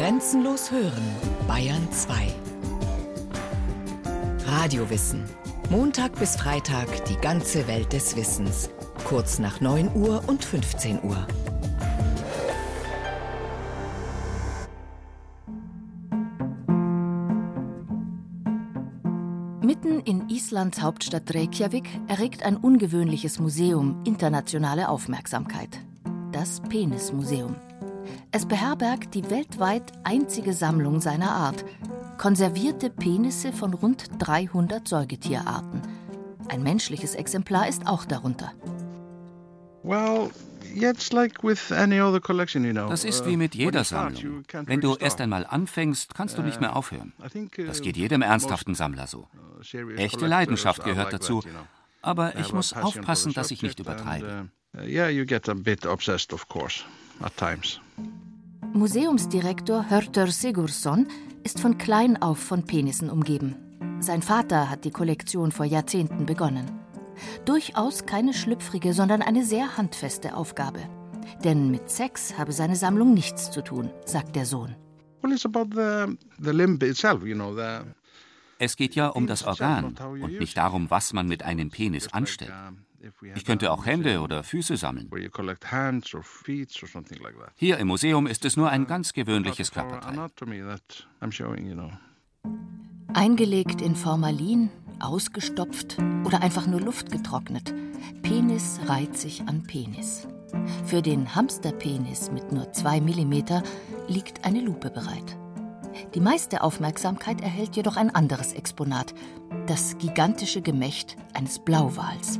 Grenzenlos hören, Bayern 2. Radiowissen. Montag bis Freitag die ganze Welt des Wissens. Kurz nach 9 Uhr und 15 Uhr. Mitten in Islands Hauptstadt Reykjavik erregt ein ungewöhnliches Museum internationale Aufmerksamkeit. Das Penismuseum. Es beherbergt die weltweit einzige Sammlung seiner Art. Konservierte Penisse von rund 300 Säugetierarten. Ein menschliches Exemplar ist auch darunter. Das ist wie mit jeder Sammlung. Wenn du erst einmal anfängst, kannst du nicht mehr aufhören. Das geht jedem ernsthaften Sammler so. Echte Leidenschaft gehört dazu. Aber ich muss aufpassen, dass ich nicht übertreibe. Museumsdirektor Hjörtur Sigurðsson ist von klein auf von Penissen umgeben. Sein Vater hat die Kollektion vor Jahrzehnten begonnen. Durchaus keine schlüpfrige, sondern eine sehr handfeste Aufgabe. Denn mit Sex habe seine Sammlung nichts zu tun, sagt der Sohn. Es geht ja um das Organ und nicht darum, was man mit einem Penis anstellt. Ich könnte auch Hände oder Füße sammeln. Hier im Museum ist es nur ein ganz gewöhnliches Körperteil. Eingelegt in Formalin, ausgestopft oder einfach nur luftgetrocknet. Penis reiht sich an Penis. Für den Hamsterpenis mit nur 2 mm liegt eine Lupe bereit. Die meiste Aufmerksamkeit erhält jedoch ein anderes Exponat, das gigantische Gemächt eines Blauwals.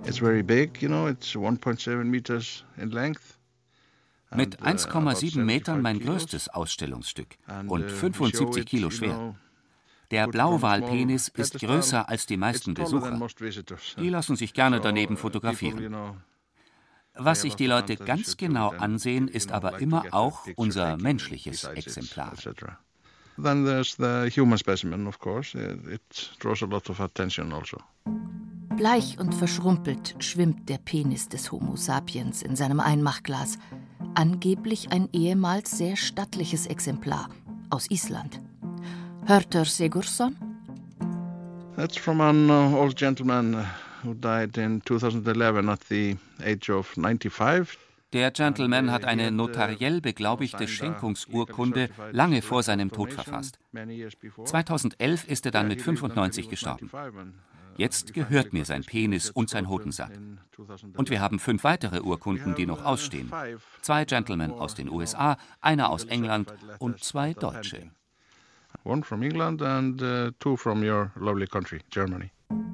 Mit 1,7 Metern mein größtes Ausstellungsstück und 75 Kilo schwer. Der Blauwalpenis ist größer als die meisten Besucher. Die lassen sich gerne daneben fotografieren. Was sich die Leute ganz genau ansehen, ist aber immer auch unser menschliches Exemplar. Then there's the human specimen, of course. It draws a lot of attention also. Bleich und verschrumpelt schwimmt der Penis des Homo sapiens in seinem Einmachglas. Angeblich ein ehemals sehr stattliches Exemplar aus Island. Hjörtur Sigurðsson? That's from an old gentleman who died in 2011 at the age of 95. Der Gentleman hat eine notariell beglaubigte Schenkungsurkunde lange vor seinem Tod verfasst. 2011 ist er dann mit 95 gestorben. Jetzt gehört mir sein Penis und sein Hodensack. Und wir haben 5 weitere Urkunden, die noch ausstehen. 2 Gentlemen aus den USA, einer aus England und 2 Deutsche. One from England and 2 from your lovely country, Germany.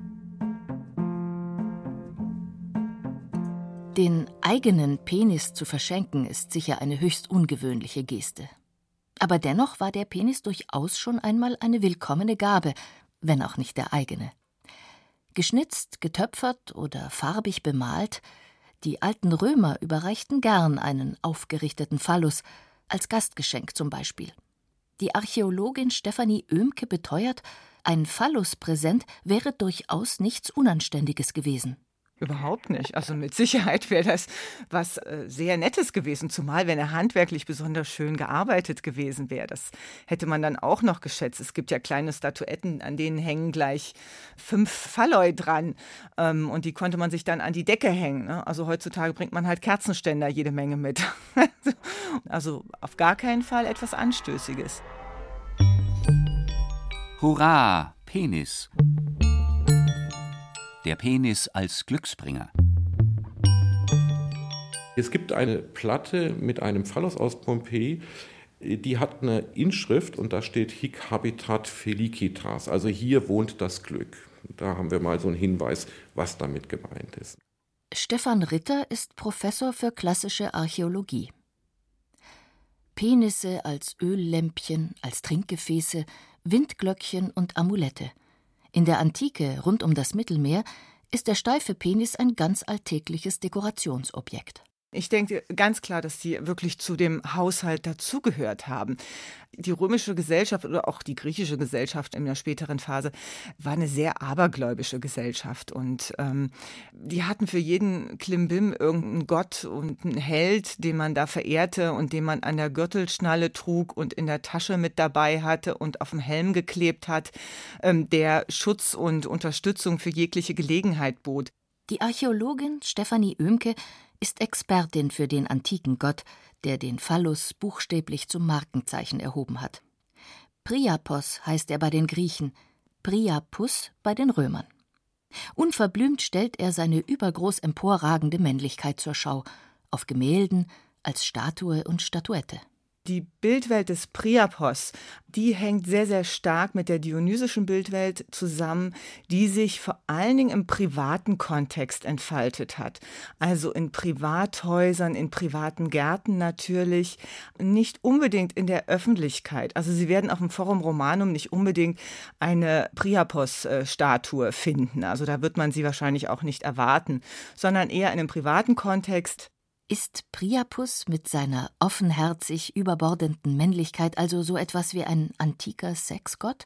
Den eigenen Penis zu verschenken, ist sicher eine höchst ungewöhnliche Geste. Aber dennoch war der Penis durchaus schon einmal eine willkommene Gabe, wenn auch nicht der eigene. Geschnitzt, getöpfert oder farbig bemalt, die alten Römer überreichten gern einen aufgerichteten Phallus, als Gastgeschenk zum Beispiel. Die Archäologin Stefanie Oehmke beteuert, ein Phalluspräsent wäre durchaus nichts Unanständiges gewesen. Überhaupt nicht. Also mit Sicherheit wäre das was sehr Nettes gewesen, zumal wenn er handwerklich besonders schön gearbeitet gewesen wäre. Das hätte man dann auch noch geschätzt. Es gibt ja kleine Statuetten, an denen hängen gleich 5 Phalloi dran und die konnte man sich dann an die Decke hängen. Ne? Also heutzutage bringt man halt Kerzenständer jede Menge mit. Also auf gar keinen Fall etwas Anstößiges. Hurra, Penis! Der Penis als Glücksbringer. Es gibt eine Platte mit einem Phallus aus Pompeji, die hat eine Inschrift und da steht Hic habitat felicitas, also hier wohnt das Glück. Da haben wir mal so einen Hinweis, was damit gemeint ist. Stefan Ritter ist Professor für klassische Archäologie. Penisse als Öllämpchen, als Trinkgefäße, Windglöckchen und Amulette. In der Antike rund um das Mittelmeer ist der steife Penis ein ganz alltägliches Dekorationsobjekt. Ich denke ganz klar, dass sie wirklich zu dem Haushalt dazugehört haben. Die römische Gesellschaft oder auch die griechische Gesellschaft in der späteren Phase war eine sehr abergläubische Gesellschaft. Und die hatten für jeden Klimbim irgendeinen Gott und einen Held, den man da verehrte und den man an der Gürtelschnalle trug und in der Tasche mit dabei hatte und auf dem Helm geklebt hat, der Schutz und Unterstützung für jegliche Gelegenheit bot. Die Archäologin Stefanie Oehmke ist Expertin für den antiken Gott, der den Phallus buchstäblich zum Markenzeichen erhoben hat. Priapos heißt er bei den Griechen, Priapus bei den Römern. Unverblümt stellt er seine übergroß emporragende Männlichkeit zur Schau, auf Gemälden, als Statue und Statuette. Die Bildwelt des Priapos, die hängt sehr, sehr stark mit der dionysischen Bildwelt zusammen, die sich vor allen Dingen im privaten Kontext entfaltet hat. Also in Privathäusern, in privaten Gärten natürlich, nicht unbedingt in der Öffentlichkeit. Also Sie werden auf dem Forum Romanum nicht unbedingt eine Priapos-Statue finden. Also da wird man sie wahrscheinlich auch nicht erwarten, sondern eher in einem privaten Kontext. Ist Priapus mit seiner offenherzig überbordenden Männlichkeit also so etwas wie ein antiker Sexgott?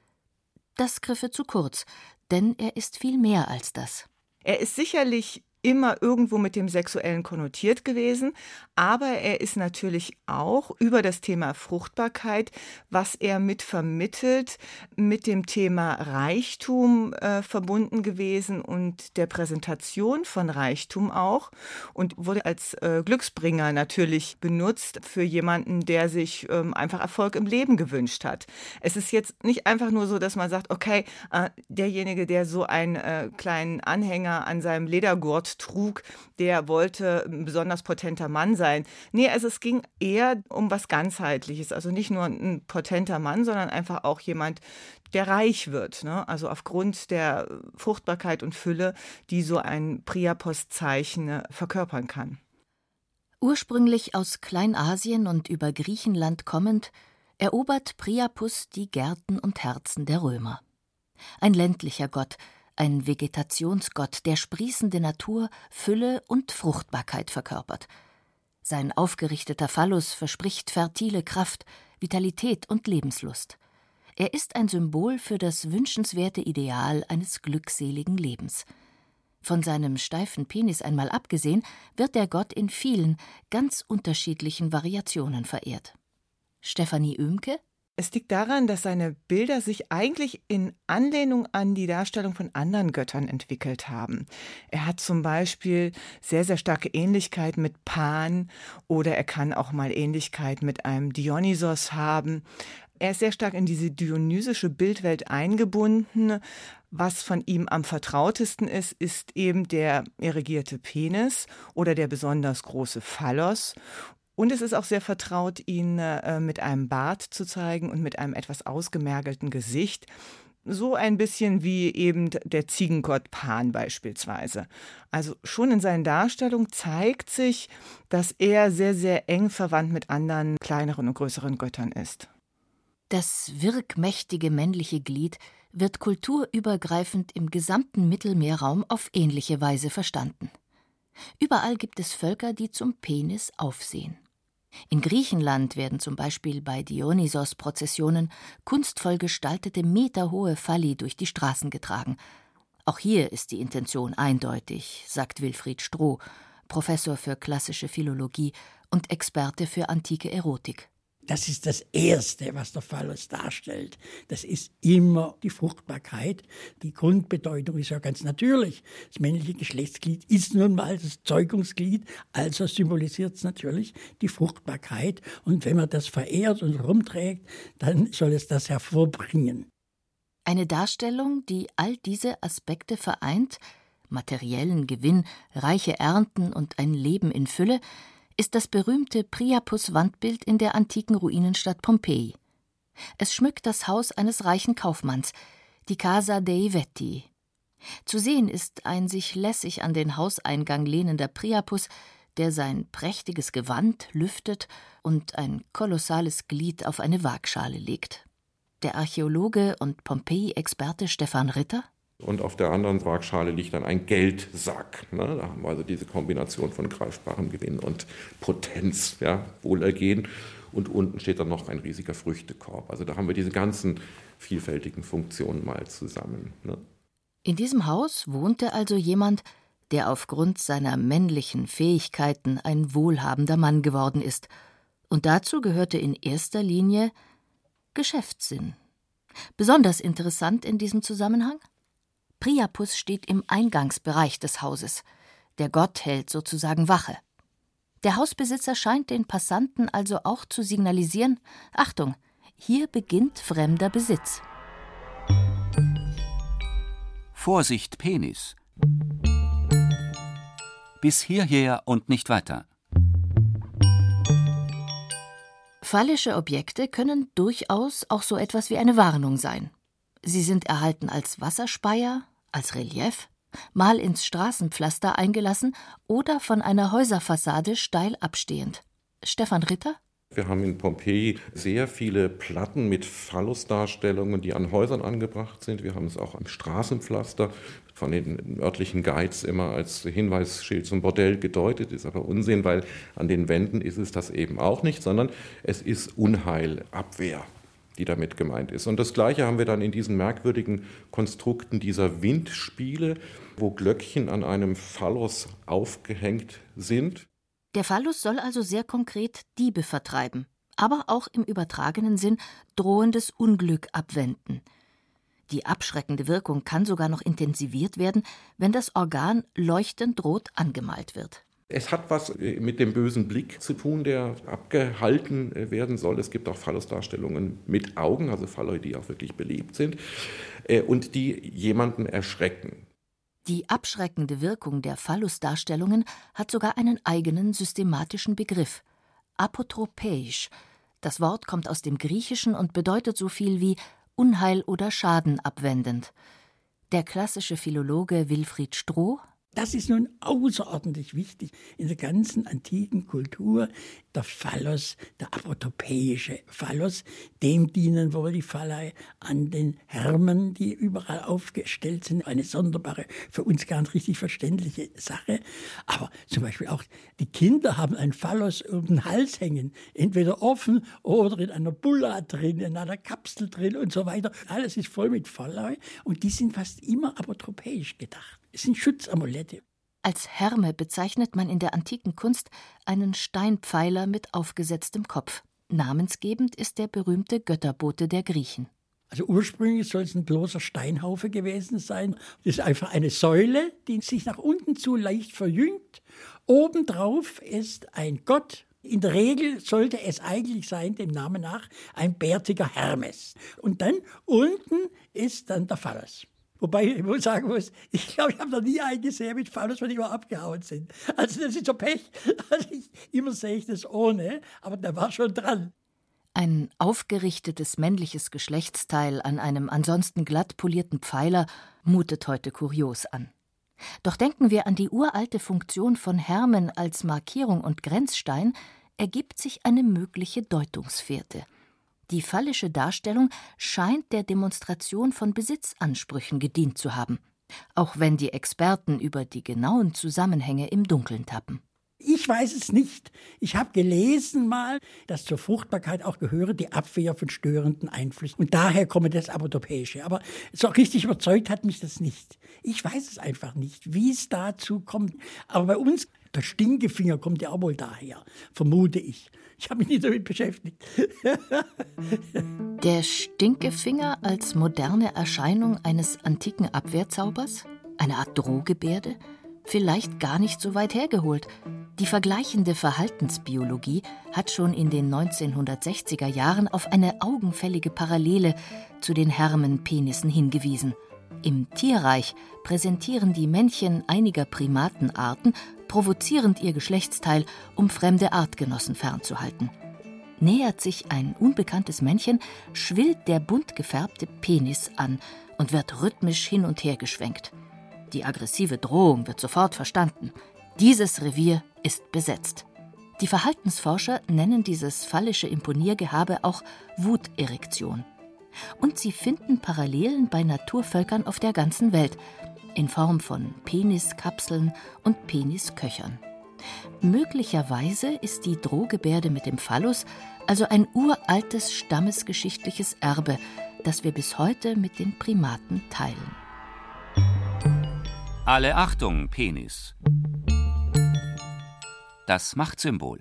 Das griffe zu kurz, denn er ist viel mehr als das. Er ist sicherlich immer irgendwo mit dem Sexuellen konnotiert gewesen, aber er ist natürlich auch über das Thema Fruchtbarkeit, was er mit vermittelt, mit dem Thema Reichtum verbunden gewesen und der Präsentation von Reichtum auch und wurde als Glücksbringer natürlich benutzt für jemanden, der sich einfach Erfolg im Leben gewünscht hat. Es ist jetzt nicht einfach nur so, dass man sagt, okay, derjenige, der so einen kleinen Anhänger an seinem Ledergurt trug, der wollte ein besonders potenter Mann sein. Nee, also es ging eher um was Ganzheitliches. Also nicht nur ein potenter Mann, sondern einfach auch jemand, der reich wird. Ne? Also aufgrund der Fruchtbarkeit und Fülle, die so ein Priapos-Zeichen verkörpern kann. Ursprünglich aus Kleinasien und über Griechenland kommend, erobert Priapus die Gärten und Herzen der Römer. Ein ländlicher Gott, ein Vegetationsgott, der sprießende Natur, Fülle und Fruchtbarkeit verkörpert. Sein aufgerichteter Phallus verspricht fertile Kraft, Vitalität und Lebenslust. Er ist ein Symbol für das wünschenswerte Ideal eines glückseligen Lebens. Von seinem steifen Penis einmal abgesehen, wird der Gott in vielen, ganz unterschiedlichen Variationen verehrt. Stefanie Oehmke: Es liegt daran, dass seine Bilder sich eigentlich in Anlehnung an die Darstellung von anderen Göttern entwickelt haben. Er hat zum Beispiel sehr, sehr starke Ähnlichkeit mit Pan oder er kann auch mal Ähnlichkeit mit einem Dionysos haben. Er ist sehr stark in diese dionysische Bildwelt eingebunden. Was von ihm am vertrautesten ist, ist eben der erigierte Penis oder der besonders große Phallos. Und es ist auch sehr vertraut, ihn mit einem Bart zu zeigen und mit einem etwas ausgemergelten Gesicht. So ein bisschen wie eben der Ziegengott Pan beispielsweise. Also schon in seinen Darstellungen zeigt sich, dass er sehr, sehr eng verwandt mit anderen kleineren und größeren Göttern ist. Das wirkmächtige männliche Glied wird kulturübergreifend im gesamten Mittelmeerraum auf ähnliche Weise verstanden. Überall gibt es Völker, die zum Penis aufsehen. In Griechenland werden zum Beispiel bei Dionysos-Prozessionen kunstvoll gestaltete meterhohe Phalli durch die Straßen getragen. Auch hier ist die Intention eindeutig, sagt Wilfried Stroh, Professor für klassische Philologie und Experte für antike Erotik. Das ist das Erste, was der Phallus darstellt. Das ist immer die Fruchtbarkeit. Die Grundbedeutung ist ja ganz natürlich. Das männliche Geschlechtsglied ist nun mal das Zeugungsglied, also symbolisiert es natürlich die Fruchtbarkeit. Und wenn man das verehrt und rumträgt, dann soll es das hervorbringen. Eine Darstellung, die all diese Aspekte vereint, materiellen Gewinn, reiche Ernten und ein Leben in Fülle, ist das berühmte Priapus-Wandbild in der antiken Ruinenstadt Pompeji. Es schmückt das Haus eines reichen Kaufmanns, die Casa dei Vetti. Zu sehen ist ein sich lässig an den Hauseingang lehnender Priapus, der sein prächtiges Gewand lüftet und ein kolossales Glied auf eine Waagschale legt. Der Archäologe und Pompeji-Experte Stefan Ritter: Und auf der anderen Waagschale liegt dann ein Geldsack. Ne? Da haben wir also diese Kombination von greifbarem Gewinn und Potenz, ja, Wohlergehen. Und unten steht dann noch ein riesiger Früchtekorb. Also da haben wir diese ganzen vielfältigen Funktionen mal zusammen. Ne? In diesem Haus wohnte also jemand, der aufgrund seiner männlichen Fähigkeiten ein wohlhabender Mann geworden ist. Und dazu gehörte in erster Linie Geschäftssinn. Besonders interessant in diesem Zusammenhang: Priapus steht im Eingangsbereich des Hauses. Der Gott hält sozusagen Wache. Der Hausbesitzer scheint den Passanten also auch zu signalisieren: Achtung, hier beginnt fremder Besitz. Vorsicht, Penis. Bis hierher und nicht weiter. Phallische Objekte können durchaus auch so etwas wie eine Warnung sein. Sie sind erhalten als Wasserspeier, als Relief, mal ins Straßenpflaster eingelassen oder von einer Häuserfassade steil abstehend. Stefan Ritter? Wir haben in Pompeji sehr viele Platten mit Phallusdarstellungen, die an Häusern angebracht sind. Wir haben es auch am Straßenpflaster, von den örtlichen Guides immer als Hinweisschild zum Bordell gedeutet, ist aber Unsinn, weil an den Wänden ist es das eben auch nicht, sondern es ist Unheilabwehr, die damit gemeint ist. Und das Gleiche haben wir dann in diesen merkwürdigen Konstrukten dieser Windspiele, wo Glöckchen an einem Phallos aufgehängt sind. Der Phallus soll also sehr konkret Diebe vertreiben, aber auch im übertragenen Sinn drohendes Unglück abwenden. Die abschreckende Wirkung kann sogar noch intensiviert werden, wenn das Organ leuchtend rot angemalt wird. Es hat was mit dem bösen Blick zu tun, der abgehalten werden soll. Es gibt auch Phallusdarstellungen mit Augen, also Phalloi, die auch wirklich belebt sind und die jemanden erschrecken. Die abschreckende Wirkung der Phallusdarstellungen hat sogar einen eigenen systematischen Begriff: apotropäisch. Das Wort kommt aus dem Griechischen und bedeutet so viel wie Unheil oder Schaden abwendend. Der klassische Philologe Wilfried Stroh: Das ist nun außerordentlich wichtig in der ganzen antiken Kultur. Der Phallos, der apotropäische Phallos, dem dienen wohl die Phalli an den Hermen, die überall aufgestellt sind. Eine sonderbare, für uns gar nicht richtig verständliche Sache. Aber zum Beispiel auch die Kinder haben einen Phallos um den Hals hängen. Entweder offen oder in einer Bulla drin, in einer Kapsel drin und so weiter. Alles ist voll mit Phalli und die sind fast immer apotropäisch gedacht. Es sind Schutzamulette. Als Herme bezeichnet man in der antiken Kunst einen Steinpfeiler mit aufgesetztem Kopf. Namensgebend ist der berühmte Götterbote der Griechen. Also ursprünglich soll es ein bloßer Steinhaufe gewesen sein. Das ist einfach eine Säule, die sich nach unten zu leicht verjüngt. Obendrauf ist ein Gott. In der Regel sollte es eigentlich sein, dem Namen nach, ein bärtiger Hermes. Und dann unten ist dann der Phallos. Wobei ich sagen muss, ich glaube, ich habe noch nie einen gesehen mit Phallos, wenn die immer abgehauen sind. Also das ist so Pech. Also immer sehe ich das ohne, aber der war schon dran. Ein aufgerichtetes männliches Geschlechtsteil an einem ansonsten glatt polierten Pfeiler mutet heute kurios an. Doch denken wir an die uralte Funktion von Hermen als Markierung und Grenzstein, ergibt sich eine mögliche Deutungsfährte. Die phallische Darstellung scheint der Demonstration von Besitzansprüchen gedient zu haben, auch wenn die Experten über die genauen Zusammenhänge im Dunkeln tappen. Ich weiß es nicht. Ich habe gelesen mal, dass zur Fruchtbarkeit auch gehöre die Abwehr von störenden Einflüssen. Und daher komme das Apotropäische. Aber so richtig überzeugt hat mich das nicht. Ich weiß es einfach nicht, wie es dazu kommt. Aber bei uns, der Stinkefinger kommt ja auch wohl daher, vermute ich. Ich habe mich nicht damit beschäftigt. Der Stinkefinger als moderne Erscheinung eines antiken Abwehrzaubers? Eine Art Drohgebärde? Vielleicht gar nicht so weit hergeholt. Die vergleichende Verhaltensbiologie hat schon in den 1960er Jahren auf eine augenfällige Parallele zu den Hermenpenissen hingewiesen. Im Tierreich präsentieren die Männchen einiger Primatenarten provozierend ihr Geschlechtsteil, um fremde Artgenossen fernzuhalten. Nähert sich ein unbekanntes Männchen, schwillt der bunt gefärbte Penis an und wird rhythmisch hin und her geschwenkt. Die aggressive Drohung wird sofort verstanden. Dieses Revier ist besetzt. Die Verhaltensforscher nennen dieses phallische Imponiergehabe auch Wuterektion. Und sie finden Parallelen bei Naturvölkern auf der ganzen Welt, in Form von Peniskapseln und Penisköchern. Möglicherweise ist die Drohgebärde mit dem Phallus also ein uraltes stammesgeschichtliches Erbe, das wir bis heute mit den Primaten teilen. Alle Achtung, Penis. Das Machtsymbol.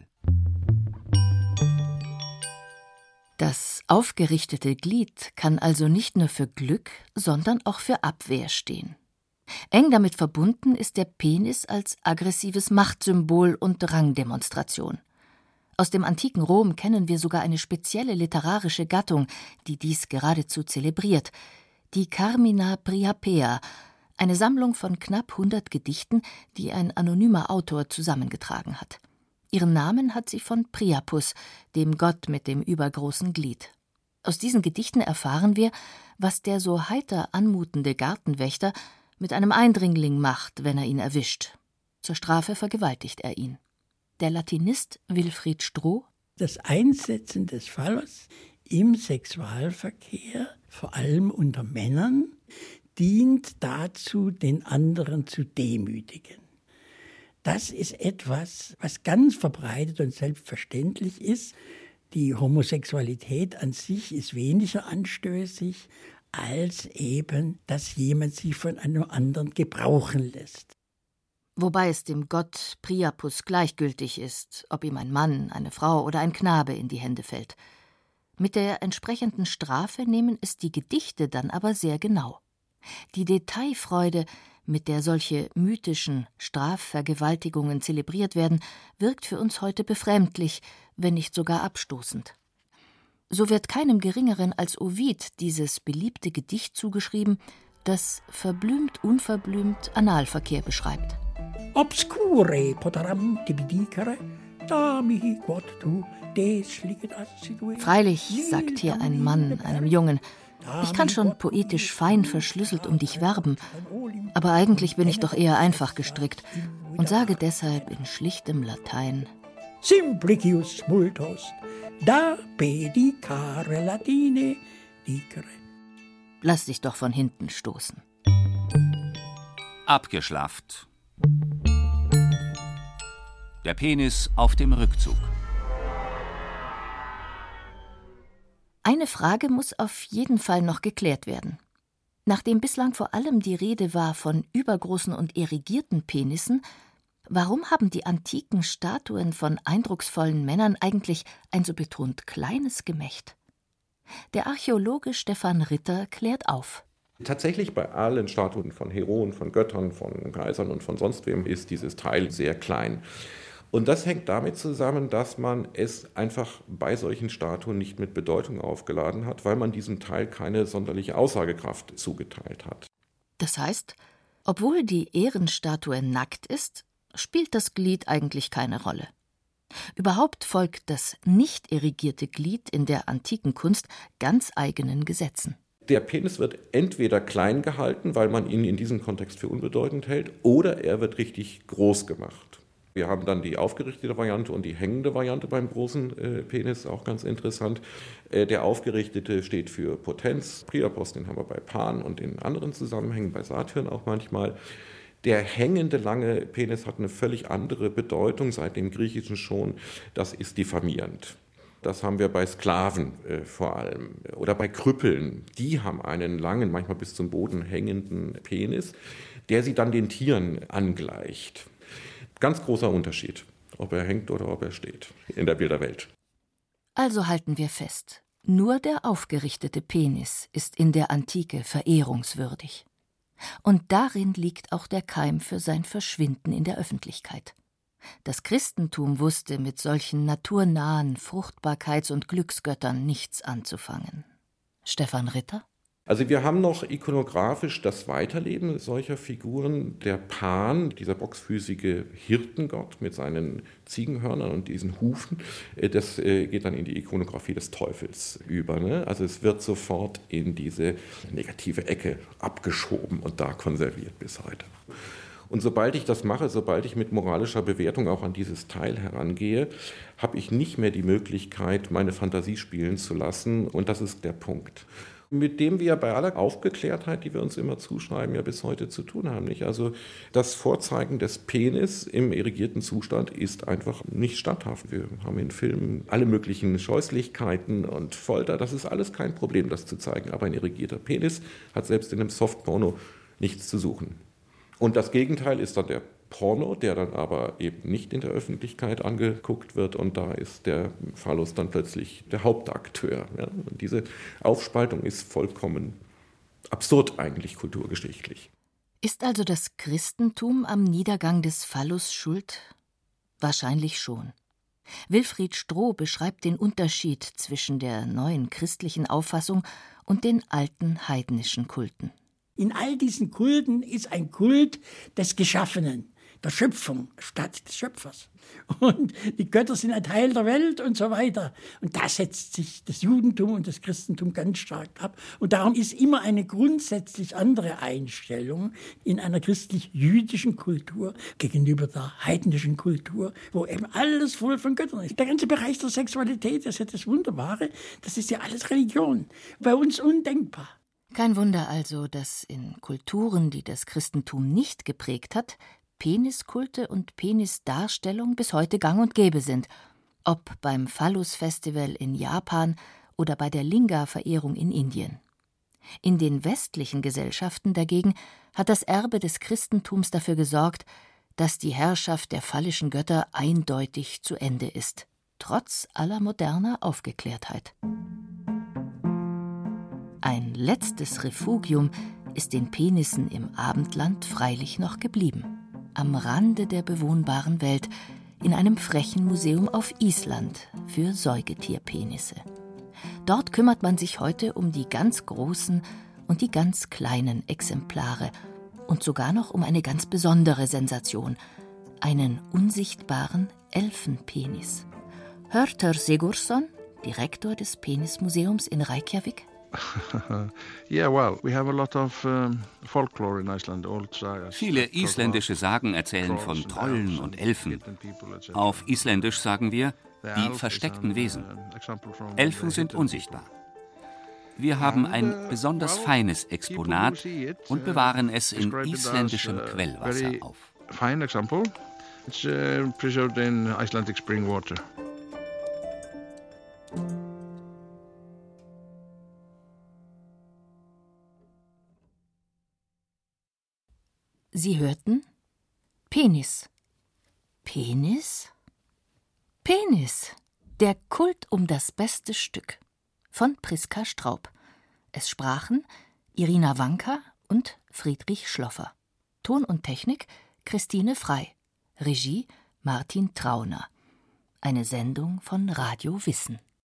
Das aufgerichtete Glied kann also nicht nur für Glück, sondern auch für Abwehr stehen. Eng damit verbunden ist der Penis als aggressives Machtsymbol und Rangdemonstration. Aus dem antiken Rom kennen wir sogar eine spezielle literarische Gattung, die dies geradezu zelebriert, die Carmina Priapea, eine Sammlung von knapp 100 Gedichten, die ein anonymer Autor zusammengetragen hat. Ihren Namen hat sie von Priapus, dem Gott mit dem übergroßen Glied. Aus diesen Gedichten erfahren wir, was der so heiter anmutende Gartenwächter mit einem Eindringling macht, wenn er ihn erwischt. Zur Strafe vergewaltigt er ihn. Der Latinist Wilfried Stroh: Das Einsetzen des Phallus im Sexualverkehr, vor allem unter Männern, dient dazu, den anderen zu demütigen. Das ist etwas, was ganz verbreitet und selbstverständlich ist. Die Homosexualität an sich ist weniger anstößig, als eben, dass jemand sich von einem anderen gebrauchen lässt. Wobei es dem Gott Priapus gleichgültig ist, ob ihm ein Mann, eine Frau oder ein Knabe in die Hände fällt. Mit der entsprechenden Strafe nehmen es die Gedichte dann aber sehr genau. Die Detailfreude, mit der solche mythischen Strafvergewaltigungen zelebriert werden, wirkt für uns heute befremdlich, wenn nicht sogar abstoßend. So wird keinem Geringeren als Ovid dieses beliebte Gedicht zugeschrieben, das verblümt unverblümt Analverkehr beschreibt. Obscure poteram dibidicere, da mihi quod tu deslicet assidue. Freilich, sagt hier ein Mann einem Jungen, ich kann schon poetisch fein verschlüsselt um dich werben, aber eigentlich bin ich doch eher einfach gestrickt und sage deshalb in schlichtem Latein: Simplicius multos, da pedicare latine dicere. Lass dich doch von hinten stoßen. Abgeschlafft. Der Penis auf dem Rückzug. Eine Frage muss auf jeden Fall noch geklärt werden. Nachdem bislang vor allem die Rede war von übergroßen und erigierten Penissen, warum haben die antiken Statuen von eindrucksvollen Männern eigentlich ein so betont kleines Gemächt? Der Archäologe Stefan Ritter klärt auf. Tatsächlich bei allen Statuen von Heroen, von Göttern, von Kaisern und von sonst wem ist dieses Teil sehr klein. Und das hängt damit zusammen, dass man es einfach bei solchen Statuen nicht mit Bedeutung aufgeladen hat, weil man diesem Teil keine sonderliche Aussagekraft zugeteilt hat. Das heißt, obwohl die Ehrenstatue nackt ist, spielt das Glied eigentlich keine Rolle. Überhaupt folgt das nicht erigierte Glied in der antiken Kunst ganz eigenen Gesetzen. Der Penis wird entweder klein gehalten, weil man ihn in diesem Kontext für unbedeutend hält, oder er wird richtig groß gemacht. Wir haben dann die aufgerichtete Variante und die hängende Variante beim großen Penis, auch ganz interessant. Der aufgerichtete steht für Potenz. Priapos, den haben wir bei Pan und in anderen Zusammenhängen, bei Saturn auch manchmal. Der hängende lange Penis hat eine völlig andere Bedeutung, seit dem Griechischen schon. Das ist diffamierend. Das haben wir bei Sklaven vor allem. Oder bei Krüppeln. Die haben einen langen, manchmal bis zum Boden hängenden Penis, der sie dann den Tieren angleicht. Ganz großer Unterschied, ob er hängt oder ob er steht in der Bilderwelt. Also halten wir fest, nur der aufgerichtete Penis ist in der Antike verehrungswürdig. Und darin liegt auch der Keim für sein Verschwinden in der Öffentlichkeit. Das Christentum wusste mit solchen naturnahen Fruchtbarkeits- und Glücksgöttern nichts anzufangen. Stefan Ritter? Also wir haben noch ikonografisch das Weiterleben solcher Figuren. Der Pan, dieser boxfüßige Hirtengott mit seinen Ziegenhörnern und diesen Hufen, das geht dann in die Ikonografie des Teufels über. Ne? Also es wird sofort in diese negative Ecke abgeschoben und da konserviert bis heute. Und sobald ich das mache, sobald ich mit moralischer Bewertung auch an dieses Teil herangehe, habe ich nicht mehr die Möglichkeit, meine Fantasie spielen zu lassen. Und das ist der Punkt. Mit dem wir bei aller Aufgeklärtheit, die wir uns immer zuschreiben, ja bis heute zu tun haben. Nicht? Also das Vorzeigen des Penis im erigierten Zustand ist einfach nicht statthaft. Wir haben in Filmen alle möglichen Scheußlichkeiten und Folter. Das ist alles kein Problem, das zu zeigen. Aber ein erigierter Penis hat selbst in einem Softporno nichts zu suchen. Und das Gegenteil ist dann der Porno, der dann aber eben nicht in der Öffentlichkeit angeguckt wird, und da ist der Phallus dann plötzlich der Hauptakteur. Ja? Und diese Aufspaltung ist vollkommen absurd eigentlich kulturgeschichtlich. Ist also das Christentum am Niedergang des Phallus schuld? Wahrscheinlich schon. Wilfried Stroh beschreibt den Unterschied zwischen der neuen christlichen Auffassung und den alten heidnischen Kulten. In all diesen Kulten ist ein Kult des Geschaffenen, der Schöpfung statt des Schöpfers. Und die Götter sind ein Teil der Welt und so weiter. Und da setzt sich das Judentum und das Christentum ganz stark ab. Und darum ist immer eine grundsätzlich andere Einstellung in einer christlich-jüdischen Kultur gegenüber der heidnischen Kultur, wo eben alles voll von Göttern ist. Der ganze Bereich der Sexualität, das ist ja das Wunderbare, das ist ja alles Religion. Bei uns undenkbar. Kein Wunder also, dass in Kulturen, die das Christentum nicht geprägt hat, Peniskulte und Penisdarstellung bis heute gang und gäbe sind, ob beim Phallus-Festival in Japan oder bei der Linga-Verehrung in Indien. In den westlichen Gesellschaften dagegen hat das Erbe des Christentums dafür gesorgt, dass die Herrschaft der phallischen Götter eindeutig zu Ende ist, trotz aller moderner Aufgeklärtheit. Ein letztes Refugium ist den Penissen im Abendland freilich noch geblieben. Am Rande der bewohnbaren Welt, in einem frechen Museum auf Island für Säugetierpenisse. Dort kümmert man sich heute um die ganz großen und die ganz kleinen Exemplare und sogar noch um eine ganz besondere Sensation, einen unsichtbaren Elfenpenis. Hjörtur Sigurðsson, Direktor des Penismuseums in Reykjavik. Viele isländische Sagen erzählen von Trollen und Elfen. Auf Isländisch sagen wir, die versteckten Wesen. Elfen sind unsichtbar. Wir haben ein besonders feines Exponat und bewahren es in isländischem Quellwasser auf. Fine example. It's preserved in Icelandic spring water. Sie hörten Penis. Penis? Penis. Der Kult um das beste Stück. Von Priska Straub. Es sprachen Irina Wanka und Friedrich Schloffer. Ton und Technik Christine Frei. Regie Martin Trauner. Eine Sendung von Radio Wissen.